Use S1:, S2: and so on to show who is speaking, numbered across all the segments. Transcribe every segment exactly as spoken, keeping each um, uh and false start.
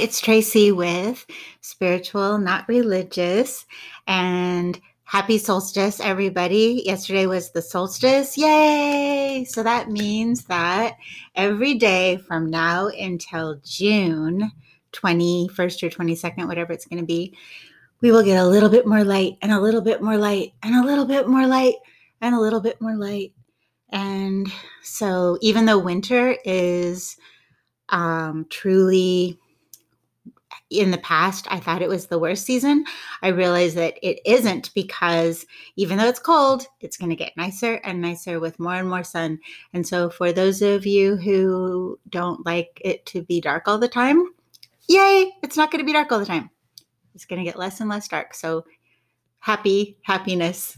S1: it's Tracy with Spiritual, Not Religious, and happy solstice, everybody. Yesterday was the solstice. Yay! So that means that every day from now until June twenty-first or twenty-second, whatever it's going to be, we will get a little bit more light and a little bit more light and a little bit more light and a little bit more light. And so even though winter is um, truly, in the past, I thought it was the worst season. I realized that it isn't, because even though it's cold, it's going to get nicer and nicer with more and more sun. And so for those of you who don't like it to be dark all the time, yay, it's not going to be dark all the time. It's going to get less and less dark. So happy, happiness.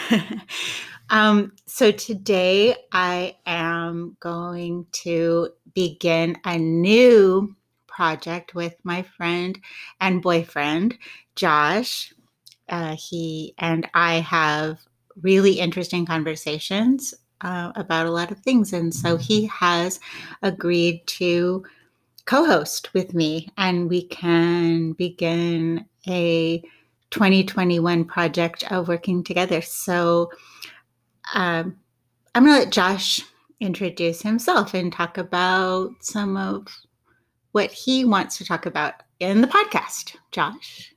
S1: um, so today I am going to begin a new project with my friend and boyfriend, Josh. Uh, he and I have really interesting conversations uh, about a lot of things. And so he has agreed to co-host with me, and we can begin a twenty twenty-one project of working together. So um, I'm going to let Josh introduce himself and talk about some of what he wants to talk about in the podcast. Josh?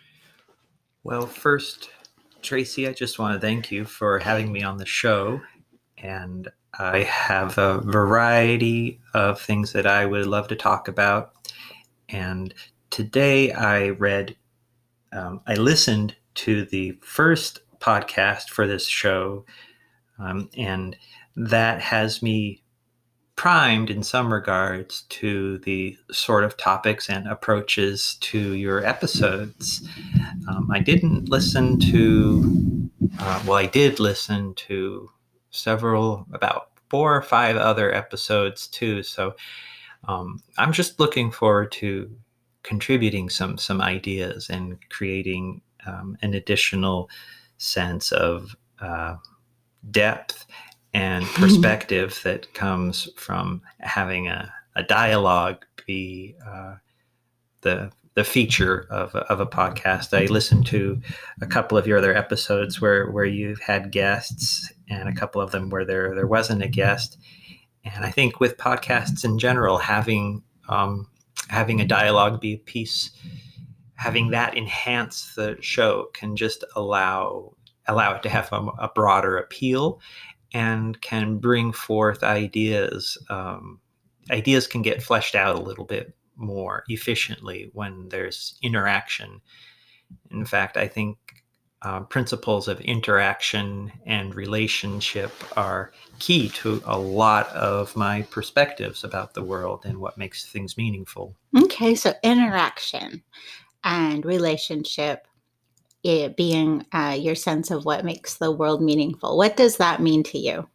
S2: Well, first, Tracy, I just want to thank you for having me on the show. And I have a variety of things that I would love to talk about. And today I read, um, I listened to the first podcast for this show, um, and that has me primed in some regards to the sort of topics and approaches to your episodes. Um, I didn't listen to, uh, well, I did listen to several, about four or five other episodes too. So um, I'm just looking forward to contributing some some ideas and creating um, an additional sense of uh, depth and perspective that comes from having a, a dialogue be uh, the the feature of a, of a podcast. I listened to a couple of your other episodes where where you've had guests, and a couple of them where there there wasn't a guest. And I think with podcasts in general, having um, having a dialogue be a piece, having that enhance the show can just allow allow it to have a, a broader appeal, and can bring forth ideas. Um, ideas can get fleshed out a little bit more efficiently when there's interaction. In fact, I think uh, principles of interaction and relationship are key to a lot of my perspectives about the world and what makes things meaningful.
S1: Okay, so interaction and relationship, it being uh, your sense of what makes the world meaningful. What does that mean to you?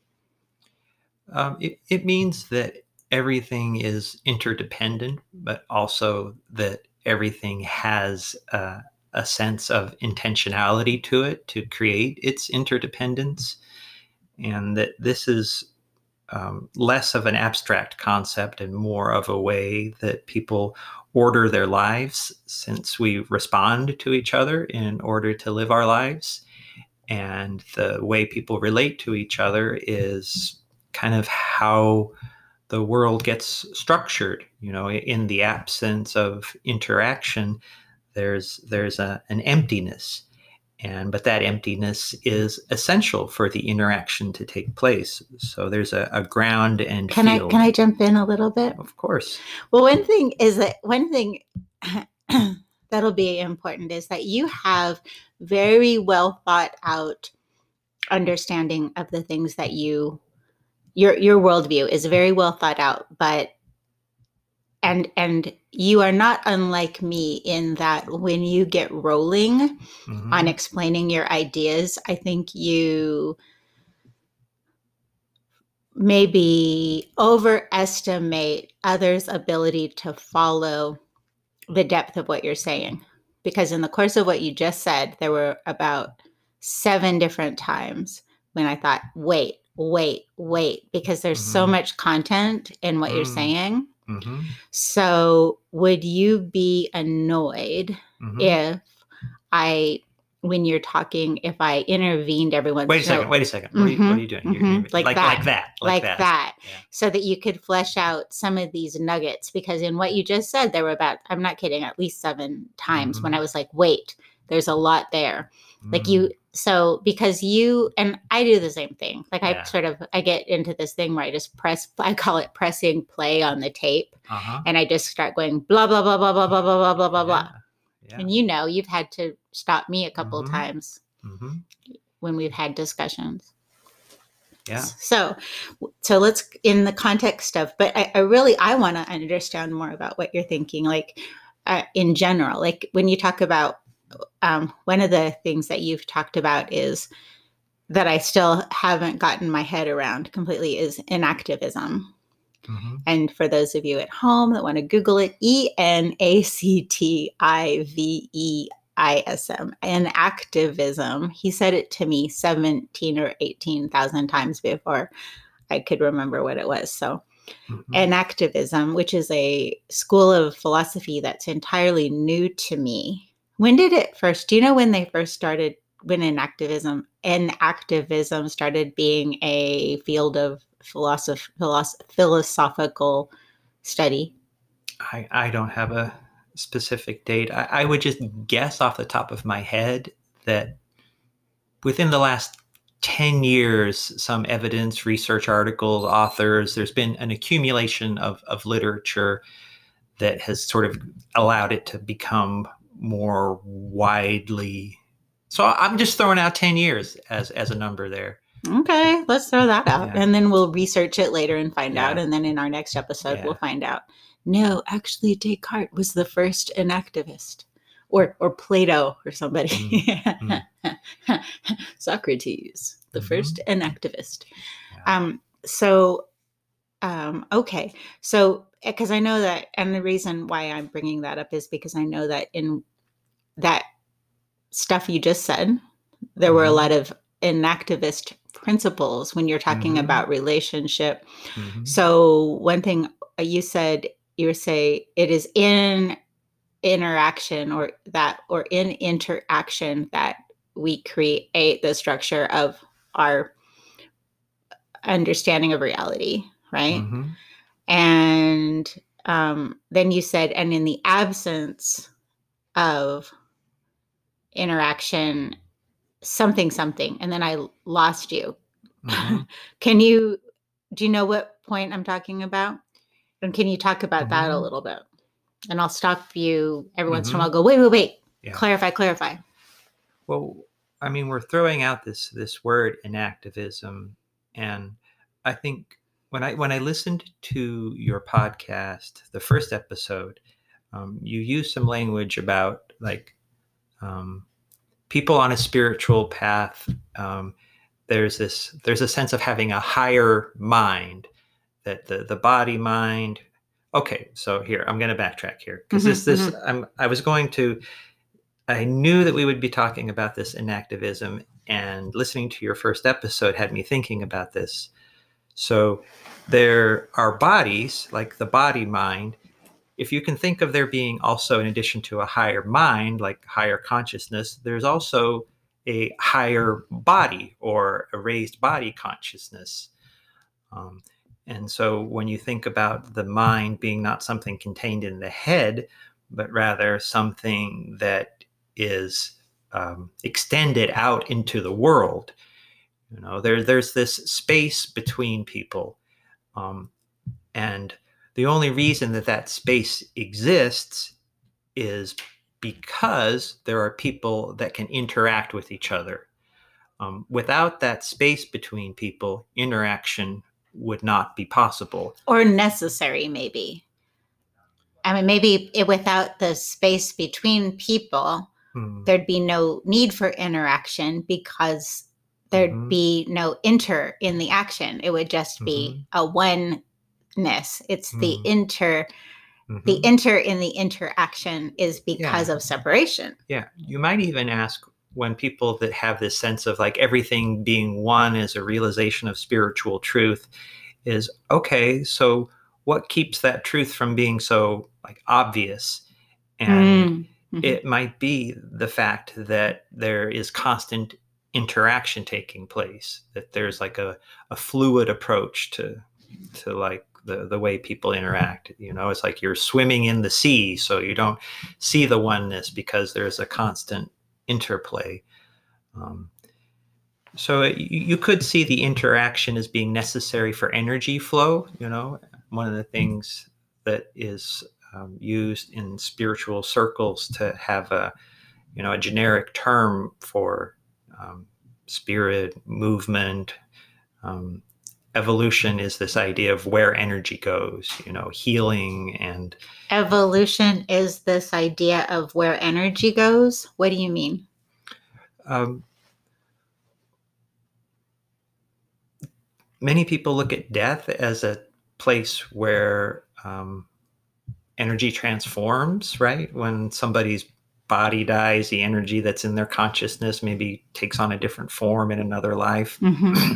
S2: Um, it, it means that everything is interdependent, but also that everything has uh, a sense of intentionality to it to create its interdependence. And that this is um, less of an abstract concept and more of a way that people order their lives, since we respond to each other in order to live our lives. And the way people relate to each other is kind of how the world gets structured. You know, in the absence of interaction, there's there's a, an emptiness. And but that emptiness is essential for the interaction to take place. So there's a, a ground and
S1: can
S2: field.
S1: I can I jump in a little bit?
S2: Of course.
S1: Well, one thing is that one thing that'll be important is that you have very well thought out understanding of the things that you your your worldview is very well thought out, but and and you are not unlike me in that when you get rolling mm-hmm. on explaining your ideas, I think you maybe overestimate others' ability to follow the depth of what you're saying. Because in the course of what you just said, there were about seven different times when I thought, wait, wait, wait, because there's mm-hmm. so much content in what mm-hmm. you're saying
S2: Mm-hmm.
S1: So would you be annoyed
S2: Mm-hmm.
S1: if I, when you're talking, if I intervened every once in a
S2: Wait a second.
S1: while?
S2: Wait a second. What, are, you, what are you doing? You're,
S1: Mhm.
S2: you're,
S1: Like
S2: like,
S1: that.
S2: like that. Like,
S1: Like
S2: that.
S1: that.
S2: Yeah.
S1: So that you could flesh out some of these nuggets, because in what you just said, there were about, I'm not kidding, at least seven times
S2: Mhm.
S1: when I was like, wait, there's a lot there. Like
S2: Mm.
S1: you, so because you, and I do the same thing. Like I
S2: Yeah.
S1: sort of, I get into this thing where I just press, I call it pressing play on the tape.
S2: Uh-huh.
S1: And I just start going blah, blah, blah, blah, blah, blah, blah, blah, blah, blah, blah.
S2: Yeah.
S1: And you know, you've had to stop me a couple
S2: Mhm.
S1: of times
S2: Mm-hmm.
S1: when we've had discussions.
S2: Yeah.
S1: So, so let's, in the context of, but I, I really, I want to understand more about what you're thinking, like uh, in general, like when you talk about, um, one of the things that you've talked about is that I still haven't gotten my head around completely is enactivism.
S2: Mm-hmm.
S1: And for those of you at home that want to Google it, E N A C T I V E I S M, enactivism. He said it to me seventeen or eighteen thousand times before I could remember what it was. So,
S2: Mm-hmm.
S1: enactivism, which is a school of philosophy that's entirely new to me. When did it first? Do you know when they first started? When enactivism, enactivism started being a field of philosoph- philosoph- philosophical study?
S2: I, I don't have a specific date. I, I would just guess off the top of my head that within the last ten years, some evidence, research articles, authors, there's been an accumulation of, of literature that has sort of allowed it to become more widely. So I'm just throwing out ten years as, as a number there.
S1: Okay, let's throw that out.
S2: Yeah.
S1: And then we'll research it later and find
S2: Yeah.
S1: out. And then in our next episode,
S2: Yeah.
S1: we'll find out. No, actually, Descartes was the first enactivist. Or, or Plato or somebody.
S2: Mm.
S1: Socrates, the
S2: Mhm.
S1: first enactivist.
S2: Yeah.
S1: Um, so, um, okay. So, because I know that, and the reason why I'm bringing that up is because I know that in that stuff you just said, there were a
S2: Mhm.
S1: lot of enactivist principles when you're talking
S2: Mhm.
S1: about relationship.
S2: Mhm.
S1: So, one thing you said, you say it is in interaction or that, or in interaction that we create the structure of our understanding of reality, right?
S2: Mhm.
S1: And um, then you said, and in the absence of interaction, something, something, and then I lost you.
S2: Mhm.
S1: Can you, do you know what point I'm talking about? And can you talk about that a
S2: Mhm.
S1: little bit? And I'll stop you every once in a while.
S2: Mhm.
S1: Go, wait, wait, wait.
S2: Yeah.
S1: Clarify, clarify.
S2: Well, I mean, we're throwing out this this word enactivism, and I think when I when I listened to your podcast, the first episode, um, you used some language about like um, people on a spiritual path. Um, there's this there's a sense of having a higher mind, that the the body mind. Okay, so here I'm going to backtrack here because
S1: Mhm,
S2: this this
S1: mhm.
S2: I'm I was going to. I knew that we would be talking about this enactivism, and listening to your first episode had me thinking about this. So there are bodies, like the body mind. If you can think of there being also, in addition to a higher mind, like higher consciousness, there's also a higher body or a raised body consciousness. Um, and so when you think about the mind being not something contained in the head, but rather something that is um, extended out into the world, you know, there, there's this space between people. Um, and the only reason that that space exists is because there are people that can interact with each other. Um, without that space between people, interaction would not be possible.
S1: Or necessary, maybe. I mean, maybe it, without the space between people,
S2: Hmm.
S1: there'd be no need for interaction because there'd
S2: Mhm.
S1: be no inter in the action. It would just be a oneness. It's the
S2: Mhm.
S1: inter, the
S2: Mhm.
S1: inter in the interaction is because
S2: Yeah.
S1: of separation.
S2: Yeah. You might even ask, when people that have this sense of like everything being one is a realization of spiritual truth, is okay, so what keeps that truth from being so like obvious? And
S1: Mm-hmm.
S2: it might be the fact that there is constant interaction taking place, that there's like a, a fluid approach to to like the, the way people interact. You know, it's like you're swimming in the sea, so you don't see the oneness because there's a constant interplay. Um, so it, you could see the interaction as being necessary for energy flow. You know, one of the things that is um, used in spiritual circles to have a, you know, a generic term for um, spirit movement, um, evolution is this idea of where energy goes, you know, healing and
S1: Evolution is this idea of where energy goes. What do you mean?
S2: um, many people look at death as a place where um, energy transforms, right? When somebody's body dies, the energy that's in their consciousness maybe takes on a different form in another life.
S1: Mm-hmm.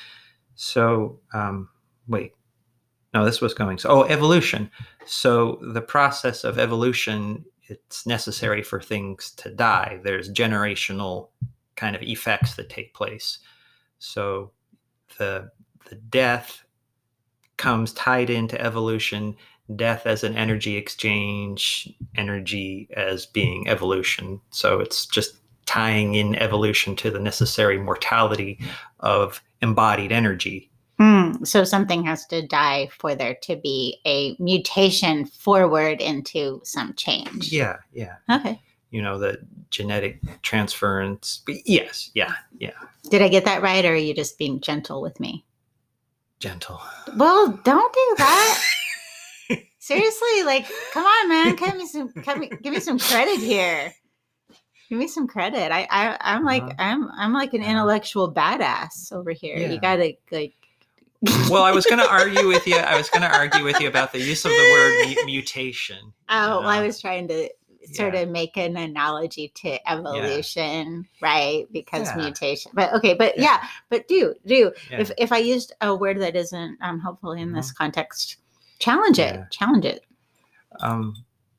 S2: So, um, wait, no, this was going, so, oh, evolution. So the process of evolution, it's necessary for things to die. There's generational kind of effects that take place. So the, the death comes tied into evolution, death as an energy exchange, energy as being evolution. So it's just tying in evolution to the necessary mortality of embodied energy.
S1: Mm, so something has to die for there to be a mutation forward into some change.
S2: Yeah, yeah.
S1: Okay.
S2: You know, the genetic transference. Yes, yeah, yeah.
S1: Did I get that right, or are you just being gentle with me?
S2: Gentle.
S1: Well, don't do that. Seriously, like, come on, man. Give me some, give me, give me some credit here. Give me some credit. I, I, I'm like,
S2: Uh-huh.
S1: I'm, I'm like an
S2: Yeah.
S1: intellectual badass over here.
S2: Yeah.
S1: You gotta like.
S2: Well, I was going to argue with you. I was going to argue with you about the use of the word mu- mutation.
S1: Oh,
S2: you
S1: well, I
S2: know?
S1: was trying to sort
S2: Yeah.
S1: of make an analogy to evolution, right? Because
S2: Yeah.
S1: mutation. But okay, but
S2: Yeah.
S1: yeah, but do do
S2: Yeah.
S1: if if I used a word that isn't um helpful in
S2: Mhm.
S1: this context, challenge it.
S2: Yeah.
S1: Challenge it.
S2: Um,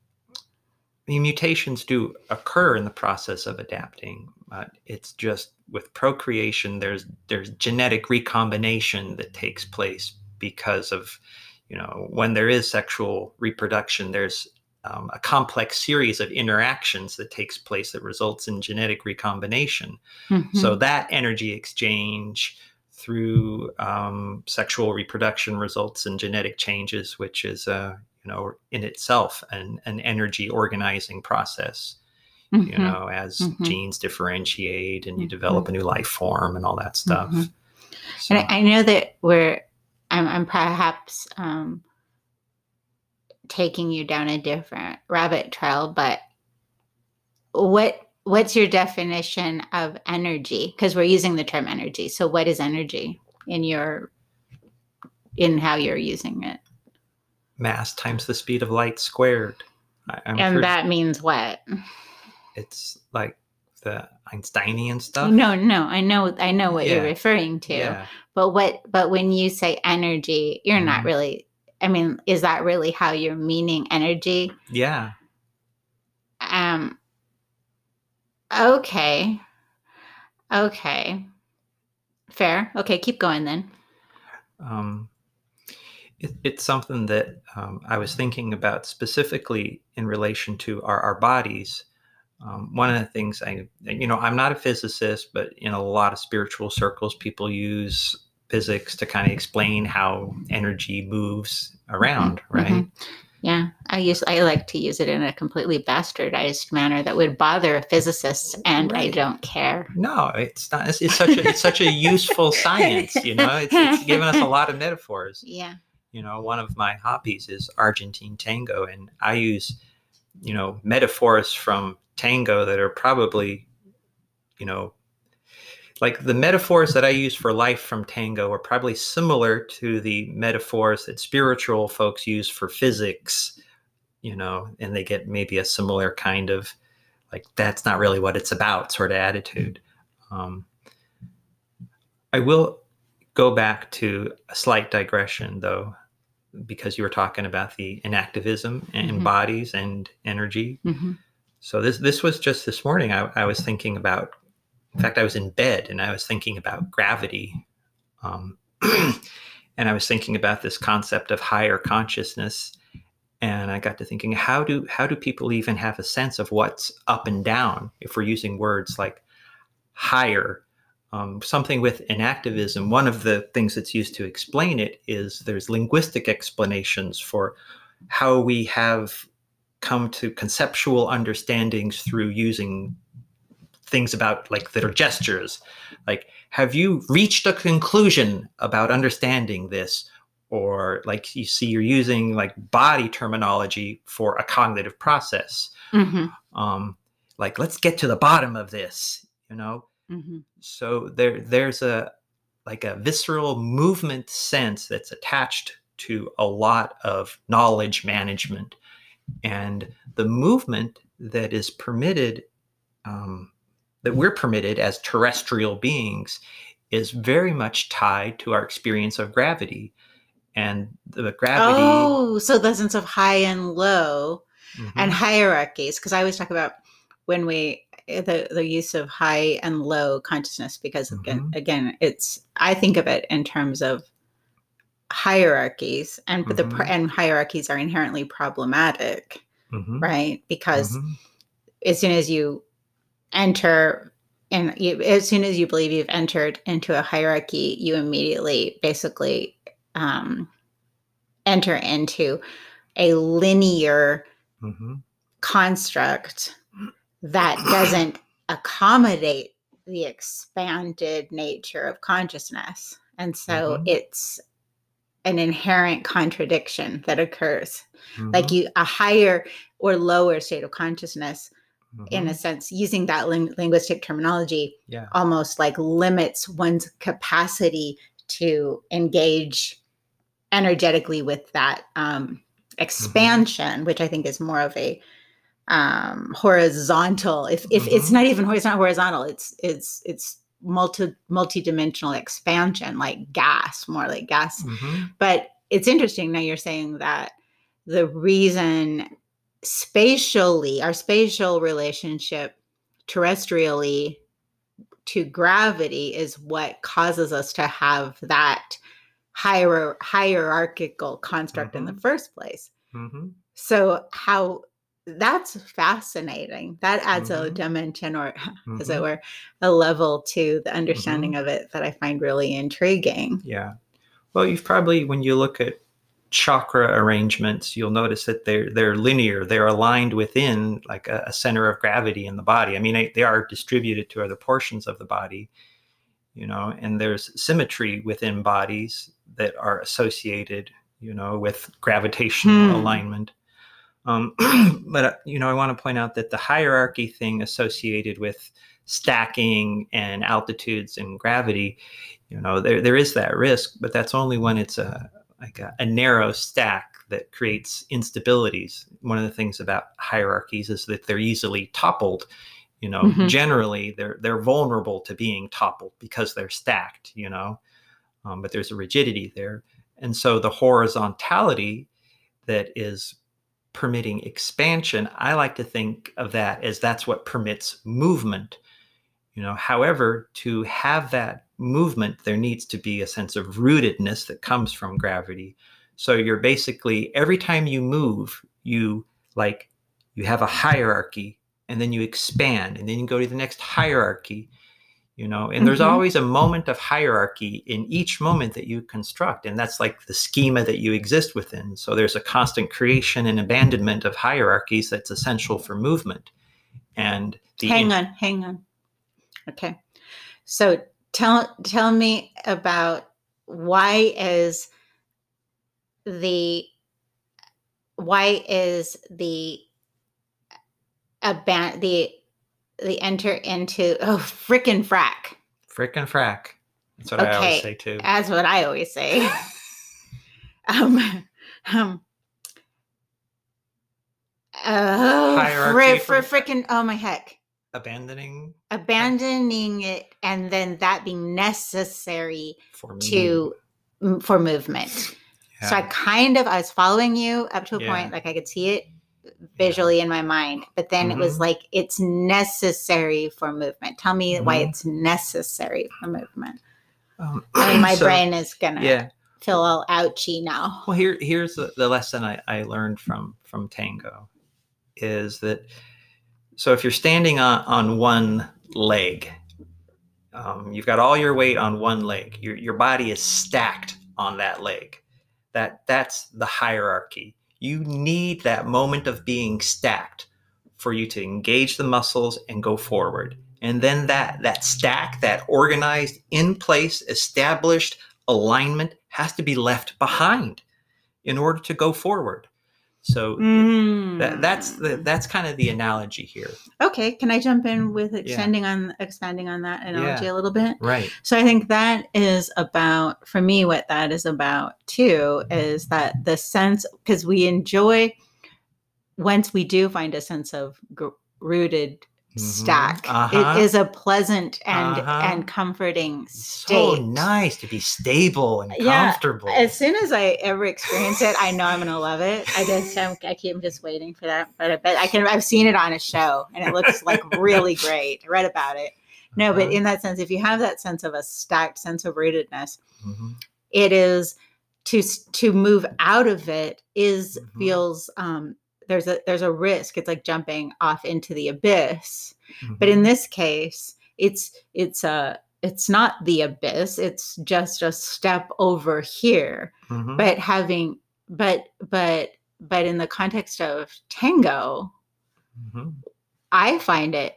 S2: I mean, mutations do occur in the process of adapting. But it's just with procreation, there's there's genetic recombination that takes place because of, you know, when there is sexual reproduction, there's um, a complex series of interactions that takes place that results in genetic recombination.
S1: Mhm.
S2: So that energy exchange through um, sexual reproduction results in genetic changes, which is, uh, you know, in itself an, an energy organizing process.
S1: Mhm.
S2: You know, as
S1: Mhm.
S2: genes differentiate and you
S1: Mhm.
S2: develop a new life form and all that stuff.
S1: Mhm.
S2: So,
S1: And I, I know that we're, I'm, I'm perhaps um, taking you down a different rabbit trail, but what what's your definition of energy? Because we're using the term energy. So what is energy in your in how you're using it?
S2: mass times the speed of light squared. I, I'm
S1: And
S2: pretty,
S1: that means what?
S2: it's like the Einsteinian stuff.
S1: No, no, I know I know what you're
S2: Yeah.
S1: referring to.
S2: Yeah.
S1: But what but when you say energy, you're not
S2: Mhm.
S1: really, I mean, is that really how you're meaning energy?
S2: Yeah.
S1: Um okay. Okay. Fair. Okay, keep going then.
S2: Um, it, it's something that um, I was thinking about specifically in relation to our, our bodies. Um, one of the things I, you know, I'm not a physicist, but in a lot of spiritual circles, people use physics to kind of explain how energy moves around,
S1: Mm-hmm.
S2: right?
S1: Mm-hmm. Yeah, I use I like to use it in a completely bastardized manner that would bother physicists, and right. I don't care.
S2: No, it's not. It's, it's such a it's such a useful science. You know, it's it's given us a lot of metaphors.
S1: Yeah.
S2: You know, one of my hobbies is Argentine tango, and I use, you know, metaphors from tango that are probably, you know, like the metaphors that I use for life from tango are probably similar to the metaphors that spiritual folks use for physics, you know, and they get maybe a similar kind of like, that's not really what it's about sort of attitude. Um, I will go back to a slight digression, though. because you were talking about the inactivism in
S1: Mhm.
S2: bodies and energy.
S1: Mhm.
S2: So this this was just this morning. I, I was thinking about. In fact, I was in bed and I was thinking about gravity, um, and I was thinking about this concept of higher consciousness. And I got to thinking, how do how do people even have a sense of what's up and down if we're using words like higher? Um, something with inactivism, one of the things that's used to explain it is there's linguistic explanations for how we have come to conceptual understandings through using things about like that are gestures. Like, have you reached a conclusion about understanding this? Or like you see, you're using like body terminology for a cognitive process.
S1: Mhm.
S2: Um, like, let's get to the bottom of this, you know?
S1: Mhm.
S2: So there, there's a like a visceral movement sense that's attached to a lot of knowledge management, and the movement that is permitted, um, that we're permitted as terrestrial beings, is very much tied to our experience of gravity, and the gravity.
S1: Oh, so the sense of high and low
S2: Mhm.
S1: and hierarchies, because I always talk about when we the the use of high and low consciousness, because again,
S2: Mhm.
S1: again it's I think of it in terms of hierarchies, and but the
S2: Mhm.
S1: and hierarchies are inherently problematic,
S2: Mhm.
S1: right? Because
S2: Mhm.
S1: as soon as you enter and you, as soon as you believe you've entered into a hierarchy, you immediately basically um, enter into a linear
S2: Mhm.
S1: construct that doesn't accommodate the expanded nature of consciousness. And so
S2: Mhm.
S1: it's an inherent contradiction that occurs. Like
S2: Mhm.
S1: you, a higher or lower state of consciousness, in a
S2: Mhm.
S1: sense, using that ling- linguistic terminology,
S2: Yeah.
S1: almost like limits one's capacity to engage energetically with that um, expansion, which I think is more of a um, horizontal. If if it's
S2: Mhm.
S1: not even it's not horizontal, it's it's it's multi multi-dimensional expansion, like gas, more like gas.
S2: Mhm.
S1: But it's interesting now you're saying that the reason spatially, our spatial relationship terrestrially to gravity is what causes us to have that hier- hierarchical construct in the
S2: Mhm.
S1: first place.
S2: Mhm.
S1: So how that's fascinating. That adds a
S2: Mhm.
S1: dimension, or as it
S2: Mhm.
S1: were, a level to the understanding
S2: Mhm.
S1: of it that I find really intriguing.
S2: Yeah. Well, you've probably, when you look at chakra arrangements, you'll notice that they're they're linear. They're aligned within like a, a center of gravity in the body. I mean, they, they are distributed to other portions of the body, you know, and there's symmetry within bodies that are associated, you know, with gravitational
S1: Hmm.
S2: alignment. Um, but, uh, you know, I want to point out that the hierarchy thing associated with stacking and altitudes and gravity, you know, there, there is that risk, but that's only when it's a like a, a narrow stack that creates instabilities. One of the things about hierarchies is that they're easily toppled. You know,
S1: Mm-hmm.
S2: generally they're they're vulnerable to being toppled because they're stacked. You know, um, but there's a rigidity there, and so the horizontality that is permitting expansion, I like to think of that as that's what permits movement. You know, however, to have that movement, there needs to be a sense of rootedness that comes from gravity. So you're basically, every time you move, you like, you have a hierarchy, and then you expand, and then you go to the next hierarchy, you know, and there's
S1: Mm-hmm.
S2: always a moment of hierarchy in each moment that you construct. And that's like the schema that you exist within. So there's a constant creation and abandonment of hierarchies that's essential for movement. And the
S1: Hang
S2: in-
S1: on, hang on. Okay. So tell tell me about why is the why is the aban- the the enter into oh frickin' frack.
S2: frickin' frack. That's what I always
S1: Okay,
S2: say too.
S1: that's what I always say. um, um, oh,
S2: Hierarchy
S1: fr-
S2: for
S1: fr- frickin' oh my heck.
S2: abandoning
S1: Abandoning it and then that being necessary
S2: for me.
S1: to for movement. So I
S2: Yeah.
S1: kind of, I was following you up to a
S2: Yeah.
S1: point, like I could see it visually in my mind, but then it was
S2: Mhm.
S1: like, it's necessary for movement. Tell me why
S2: Mhm.
S1: it's necessary for movement.
S2: Um,
S1: I mean, my
S2: so,
S1: brain is gonna
S2: yeah.
S1: feel all ouchy now.
S2: Well, here here's the, the lesson I, I learned from from tango is that so if you're standing on on one leg, um, you've got all your weight on one leg. Your your body is stacked on that leg. That that's the hierarchy. You need that moment of being stacked for you to engage the muscles and go forward. And then that that stack, that organized, in place, established alignment has to be left behind in order to go forward. So
S1: Mm.
S2: that that's the that's kind of the analogy here.
S1: Okay, can I jump in with extending yeah. on expanding on that analogy
S2: yeah.
S1: a little bit?
S2: Right.
S1: So I think that is about, for me, what that is about too, is that the sense, because we enjoy, once we do find a sense of gr- rooted mm-hmm. stack, uh-huh. it is a pleasant and uh-huh. and comforting state.
S2: So nice to be stable and
S1: yeah.
S2: comfortable.
S1: As soon as I ever experience it, I know I'm going to love it. I just I'm, I keep just waiting for that. But I bet I can. I've seen it on a show, and it looks like really great. I read about it. No, uh-huh. but in that sense, if you have that sense of a stacked sense of rootedness, mm-hmm. it is to to move out of it is mm-hmm. feels. Um, There's a there's a risk. It's like jumping off into the abyss. Mm-hmm. But in this case, it's it's a it's not the abyss. It's just a step over here. Mm-hmm. But having but but but in the context of tango, mm-hmm. I find it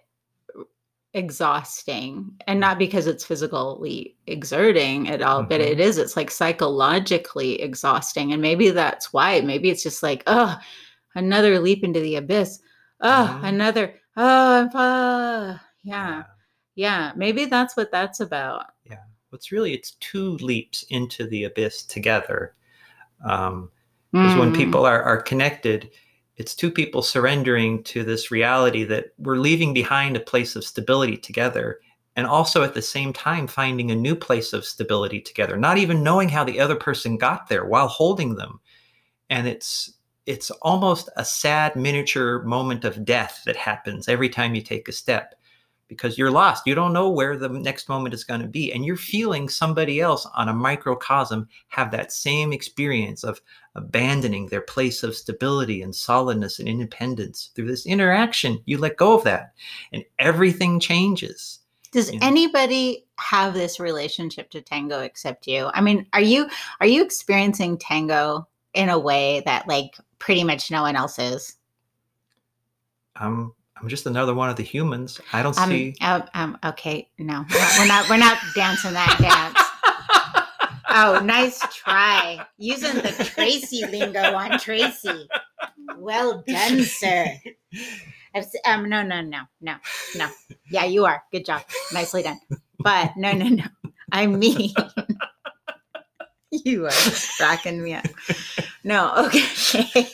S1: exhausting, and not because it's physically exerting at all, mm-hmm. but it is. It's like psychologically exhausting, and maybe that's why. Maybe it's just like, oh. Another leap into the abyss. Oh, mm-hmm. another. Oh, uh, yeah. yeah. Yeah. Maybe that's what that's about.
S2: Yeah. It's really, it's two leaps into the abyss together. Um, because mm. when people are, are connected, it's two people surrendering to this reality that we're leaving behind a place of stability together. And also at the same time, finding a new place of stability together, not even knowing how the other person got there while holding them. And it's, It's almost a sad miniature moment of death that happens every time you take a step because you're lost. You don't know where the next moment is going to be. And you're feeling somebody else on a microcosm have that same experience of abandoning their place of stability and solidness and independence. Through this interaction, you let go of that and everything changes.
S1: Does you know? Anybody have this relationship to tango except you? I mean, are you are you experiencing tango in a way that like pretty much no one else is?
S2: I'm I'm just another one of the humans. I don't
S1: um,
S2: see.
S1: Um, um, okay, no, we're not. We're not dancing that dance. Oh, nice try using the Tracy lingo on Tracy. Well done, sir. I've, um, no, no, no, no, no. Yeah, you are. Good job. Nicely done. But no, no, no. I mean. You are cracking me up. No, okay.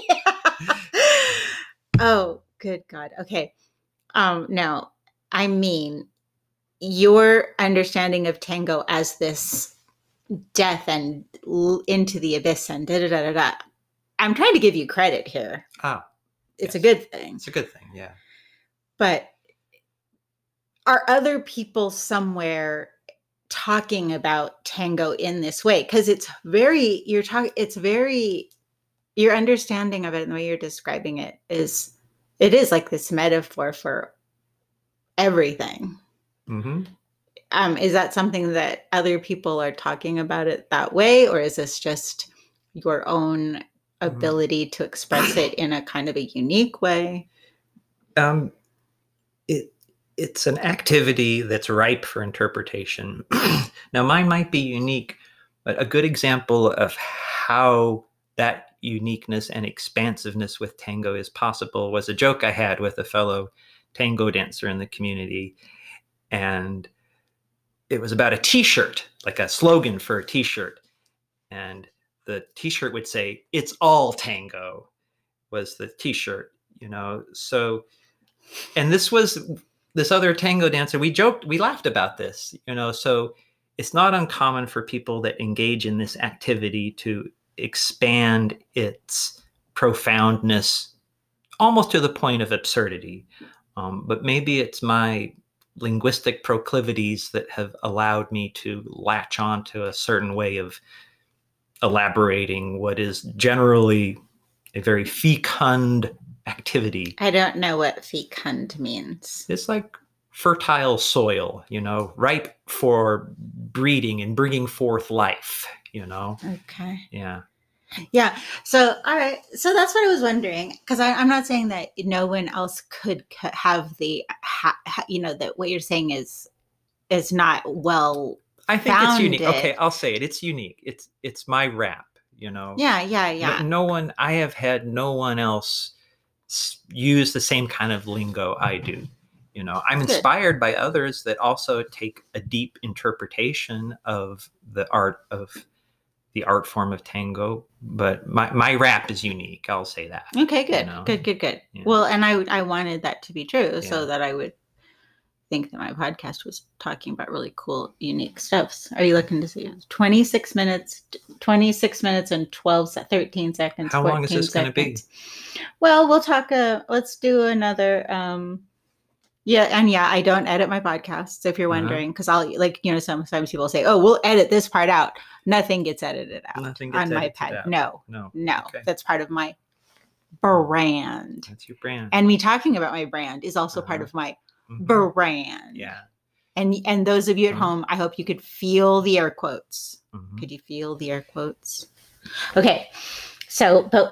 S1: Oh, good God. Okay. Um, no, I mean, your understanding of tango as this death and l- into the abyss and da da da da da. I'm trying to give you credit here.
S2: Oh,
S1: it's
S2: yes.
S1: a good thing.
S2: It's a good thing, yeah.
S1: But are other people somewhere talking about tango in this way? Because it's very, you're talking, it's very, your understanding of it and the way you're describing it is, it is like this metaphor for everything. Mm-hmm. Um, is that something that other people are talking about it that way? Or is this just your own ability mm-hmm. to express it in a kind of a unique way?
S2: Um, it, It's an activity that's ripe for interpretation. Now, mine might be unique, but a good example of how that uniqueness and expansiveness with tango is possible was a joke I had with a fellow tango dancer in the community. And it was about a t-shirt, like a slogan for a t-shirt. And the t-shirt would say, "It's all tango," was the t-shirt, you know? So, and this was... this other tango dancer, we joked, we laughed about this, you know, so it's not uncommon for people that engage in this activity to expand its profoundness almost to the point of absurdity. Um, but maybe it's my linguistic proclivities that have allowed me to latch on to a certain way of elaborating what is generally a very fecund activity.
S1: I don't know what fecund means.
S2: It's like fertile soil, you know, ripe for breeding and bringing forth life, you know?
S1: Okay.
S2: Yeah.
S1: Yeah. So, all right. So that's what I was wondering, because I'm not saying that no one else could c- have the, ha, ha, you know, that what you're saying is is not well.
S2: I think
S1: founded.
S2: It's unique. Okay, I'll say it. It's unique. It's it's my rap, you know.
S1: Yeah, yeah, yeah.
S2: No, no one. I have had no one else use the same kind of lingo I do. You know, I'm
S1: Good.
S2: inspired by others that also take a deep interpretation of the art of the art form of tango, but my, my rap is unique. I'll say that.
S1: Okay, good,
S2: you know?
S1: good, good, good.
S2: Yeah.
S1: Well, and I I wanted that to be true,
S2: Yeah.
S1: so that I would think that my podcast was talking about really cool, unique stuff. Are you looking to see twenty-six minutes, twenty-six minutes and twelve, thirteen seconds?
S2: How long is this going to be?
S1: Well, we'll talk. Uh, let's do another. Um, yeah, and yeah, I don't edit my podcasts. If you're wondering, because uh-huh. I'll like you know sometimes people say, "Oh, we'll edit this part out." Nothing gets edited out
S2: Nothing gets
S1: on my
S2: edited
S1: pad.
S2: out.
S1: No,
S2: no,
S1: no.
S2: Okay.
S1: That's part of my brand.
S2: That's your brand.
S1: And me talking about my brand is also
S2: uh-huh.
S1: part of my
S2: mm-hmm.
S1: brand.
S2: Yeah.
S1: And and those of you at
S2: uh-huh.
S1: home, I hope you could feel the air quotes.
S2: Mm-hmm.
S1: Could you feel the air quotes? Okay. So, but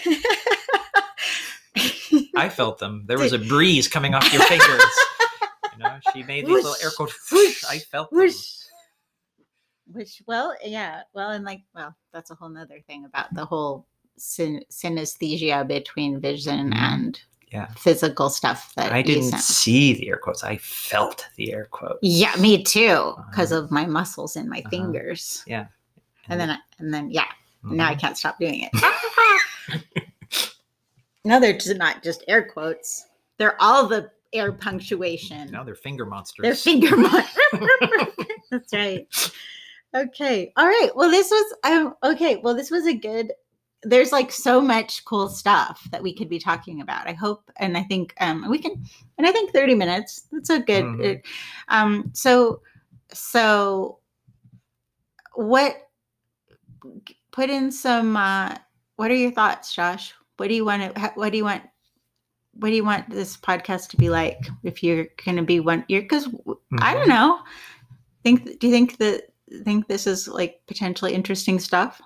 S2: I felt them. There was a breeze coming off your fingers. You know, she made these
S1: whoosh,
S2: little air quotes.
S1: Whoosh,
S2: I felt
S1: whoosh.
S2: them.
S1: Which, well, yeah, well, and like, well, that's a whole nother thing about the whole syn- synesthesia between vision
S2: mm-hmm.
S1: and
S2: yeah.
S1: physical stuff. That
S2: I didn't
S1: sent.
S2: see the air quotes. I felt the air quotes.
S1: Yeah, me too, because
S2: uh-huh.
S1: of my muscles in my
S2: uh-huh.
S1: fingers.
S2: Yeah,
S1: and, and then, I, and then, yeah, mm-hmm. now I can't stop doing it. No, they're just not just air quotes. They're all the air punctuation.
S2: No, they're finger monsters.
S1: They're finger monsters. That's right. Okay. All right. Well, this was um, okay. Well, this was a good. There's like so much cool stuff that we could be talking about. I hope, and I think um, we can. And I think thirty minutes. That's a good.
S2: Mm-hmm.
S1: It, um. So, so, what? Put in some. Uh, what are your thoughts, Josh? What do you want to? What do you want? What do you want this podcast to be like? If you're going to be one, you're because mm-hmm. I don't know. Think? Do you think that? Think this is like potentially interesting stuff?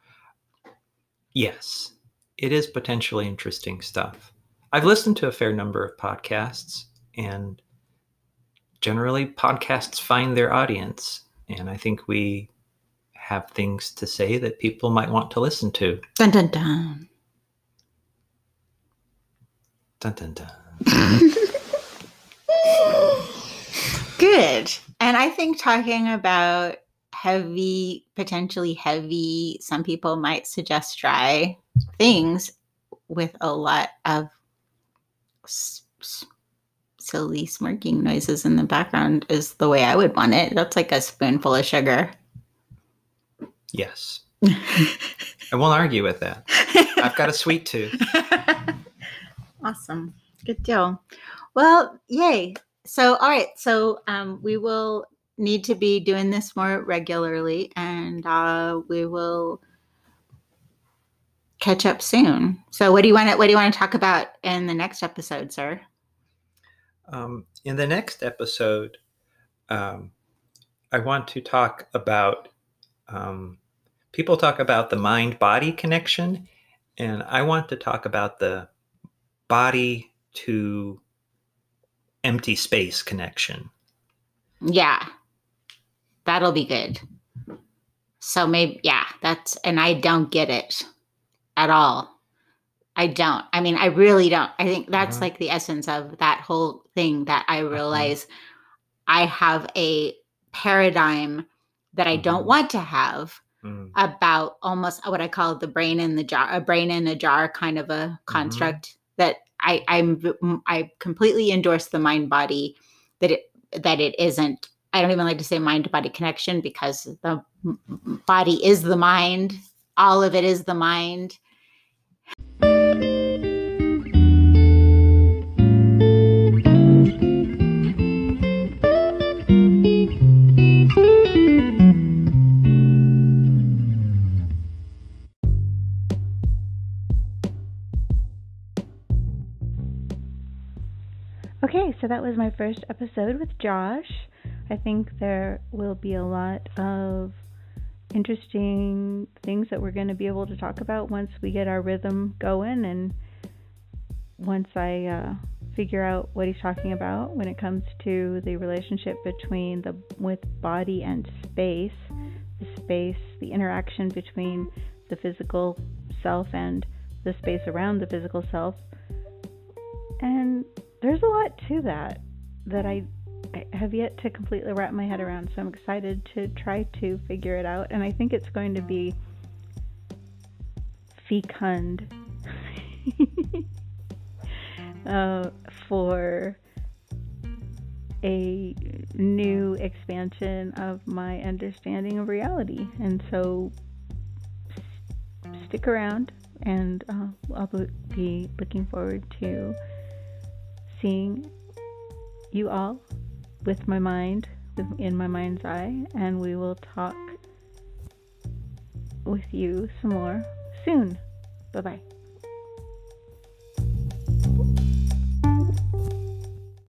S2: Yes, it is potentially interesting stuff. I've listened to a fair number of podcasts, and generally podcasts find their audience. And I think we have things to say that people might want to listen to.
S1: Dun, dun, dun.
S2: Dun, dun, dun.
S1: Good. And I think talking about heavy, potentially heavy, some people might suggest dry things with a lot of s- s- silly smirking noises in the background is the way I would want it. That's like a spoonful of sugar.
S2: Yes. I won't argue with that. I've got a sweet tooth.
S1: Awesome. Good deal. Well, yay. So, all right. So um, we will need to be doing this more regularly, and uh, we will catch up soon. So what do you want to, what do you want to talk about in the next episode, sir?
S2: Um, in the next episode, um, I want to talk about, um, people talk about the mind-body connection, and I want to talk about the body to empty space connection.
S1: Yeah. That'll be good. So maybe, yeah, that's, and I don't get it at all. I don't. I mean, I really don't. I think that's uh-huh. like the essence of that whole thing, that I realize uh-huh. I have a paradigm that I uh-huh. don't want to have uh-huh. about almost what I call the brain in the jar, a brain in a jar kind of a construct uh-huh. that I, I'm, I completely endorse the mind body, that it, that it isn't. I don't even like to say mind-body connection, because the body is the mind, all of it is the mind.
S3: Okay, so that was my first episode with Josh. I think there will be a lot of interesting things that we're going to be able to talk about once we get our rhythm going, and once I uh, figure out what he's talking about when it comes to the relationship between the with body and space, the space, the interaction between the physical self and the space around the physical self. And there's a lot to that that I, I have yet to completely wrap my head around, so I'm excited to try to figure it out, and I think it's going to be fecund uh, for a new expansion of my understanding of reality. And so s- stick around, and uh, I'll be looking forward to seeing you all with my mind, in my mind's eye, and we will talk with you some more soon. Bye-bye.